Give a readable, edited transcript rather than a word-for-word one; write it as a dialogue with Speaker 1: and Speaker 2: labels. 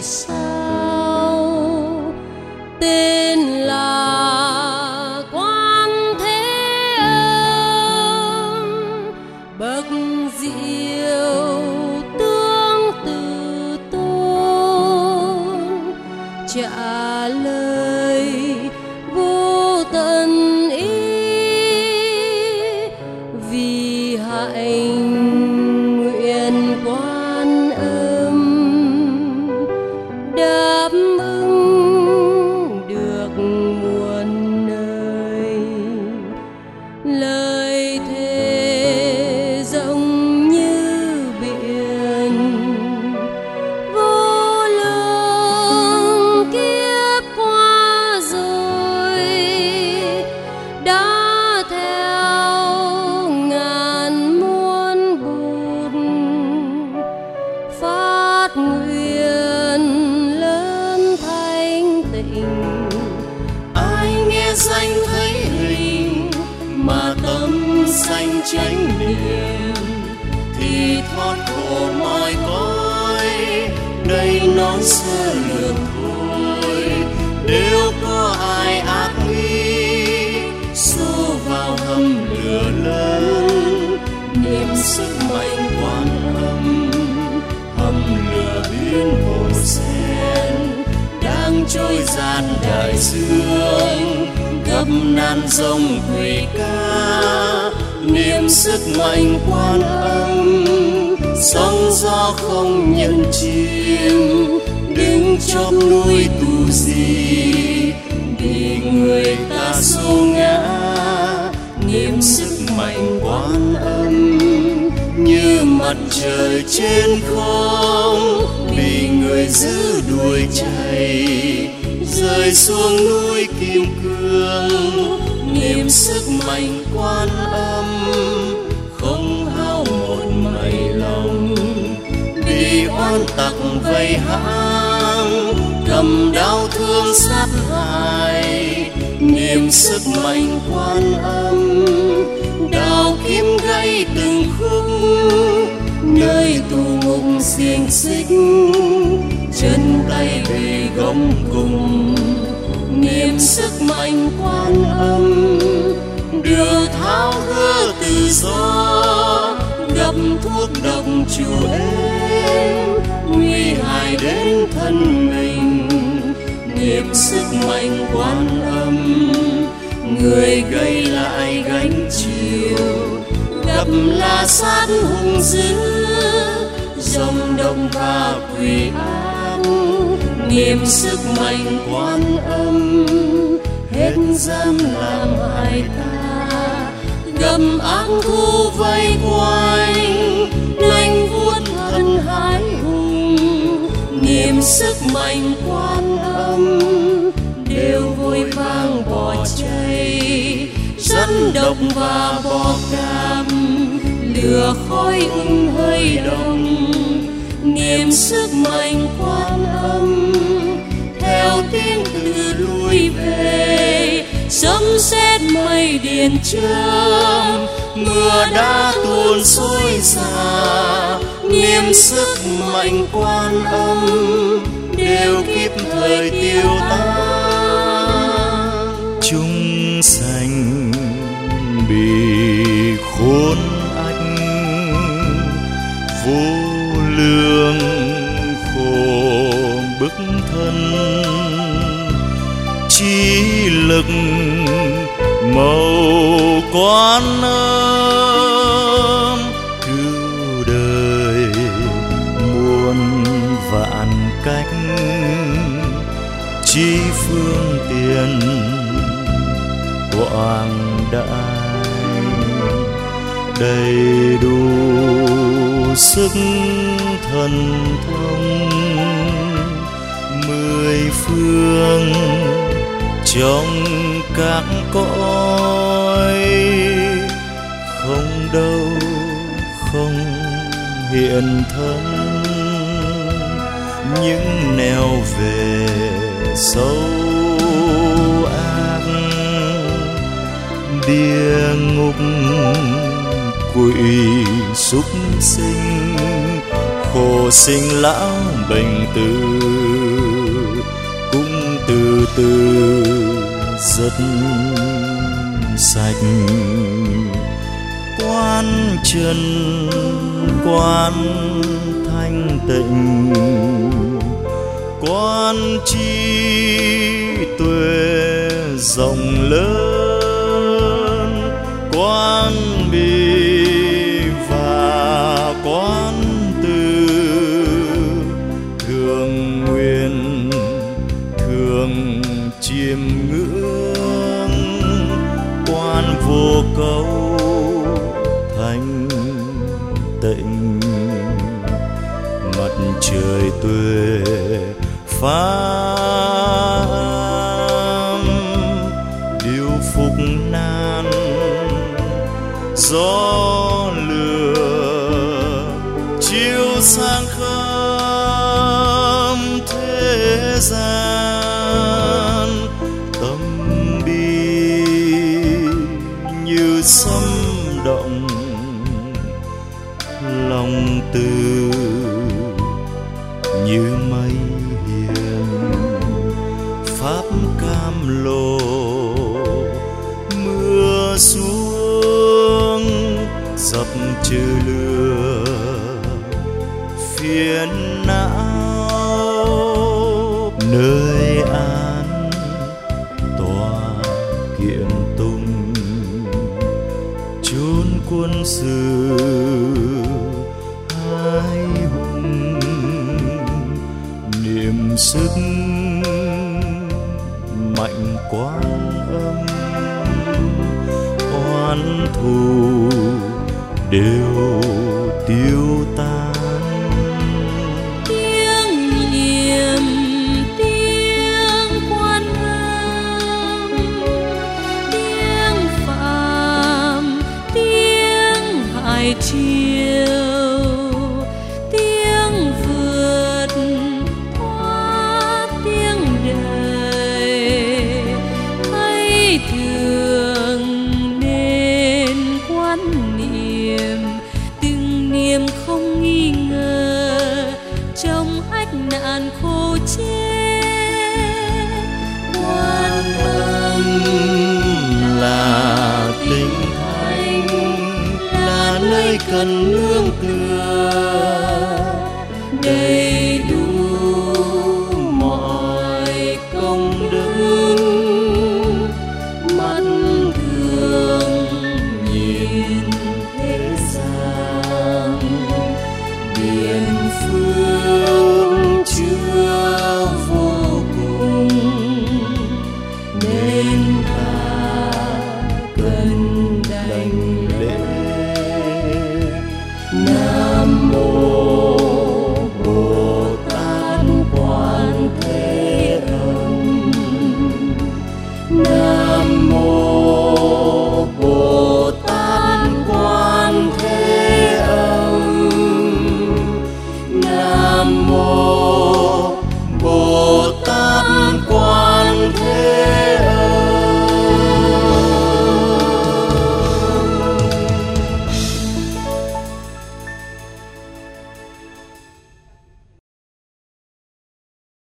Speaker 1: sao, tên là Quan Thế Âm, bậc diệu tương từ tôn, trả lời vô tận ý, vì hạnh nguyện Quan Âm đáp ứng được muôn nơi. Lời thề rộng như biển, vô lượng kiếp qua rồi, đã theo ngàn muôn bụt phát nguyện lớn thanh tịnh.
Speaker 2: Ai nghe danh thấy hình mà tâm sanh chánh niệm, thì thoát khổ mọi cõi. Đây nói sơ lược thôi, nếu có ai ác ý xô vào hầm lửa lớn, niệm sức mạnh Quan Âm hầm lửa biến hồ sen, đang trôi dạt đại dương, gấp nan rông quỷ ca. Niệm sức mạnh Quan Âm, sóng gió không nhận chìm, đừng chóp núi tù gì, vì người ta xô ngã. Niệm sức mạnh Quan Âm như mặt trời trên không, bị người giữ đuổi chạy, rơi xuống núi Kim Cương. Niệm sức mạnh Quan Âm không hao một mảy lòng, vì oan tặc vây hãm, cầm đao thương sát hại. Niệm sức mạnh Quan Âm đào kim gãy từng khúc, nơi tù ngục xiềng xích, chân tay bị gông cùng. Niệm sức mạnh Quan Âm đưa tháo gỡ tự do, gấp thuốc độc chủ êm, nguy hại đến thân mình. Niệm sức mạnh Quan Âm người gây lại gánh chịu, gặp là sát hung dữ, dòng đông và quỷ ác. Niệm sức mạnh Quan Âm hết dám làm hại ta, gầm ác thù vây quanh, nanh vuốt thân hãi hùng. Niệm sức mạnh Quan Âm đều vội vàng bỏ chạy, rắn độc và bọ cạp, lửa khói hơi đồng. Niệm sức mạnh Quan Âm theo tiếng từ lui về, sấm sét mây điện chớp, mưa đã tuôn xối xả. Niệm sức mạnh Quan Âm đều kịp thời tiêu tan.
Speaker 3: Chúng sanh bị khốn ách, vô lương khổ bức thân, trí lực màu Quan Âm cứu đời muôn vạn cách, chi phương tiện quảng đại, đầy đủ sức thần thông, mười phương trong các cõi, không đâu không hiện thân. Những nẻo về sâu ác, địa ngục quỷ súc sinh, khổ sinh lão bệnh tử. từ rất sạch. Quán chân quán thanh tịnh, quán trí tuệ rộng lớn, quán bi và quán từ, thường nguyện thường chiêm ngưỡng, quán vô câu thanh tịnh. Mặt trời tuệ pháp điều phục nan, gió lửa chiếu sang khắp thế gian. Tâm bi như sấm động, lòng từ như mây hiền. Pháp cam lồ mưa xuống, dập trừ lửa phiền não. Nơi an tòa kiện tùng, chốn quân sự hai hùng. Niệm sức mạnh quán âm, oán thù đều tiêu tan.
Speaker 1: Tiếng niệm tiếng quan âm, tiếng phàm tiếng hải triều, tiếng vượt thoát tiếng đời. Hãy thường nên quán niệm, từng niệm không nghi ngờ, trong ách nạn khổ chết. Quan âm
Speaker 3: Là tinh thánh,
Speaker 1: là nơi cần nương tựa, đầy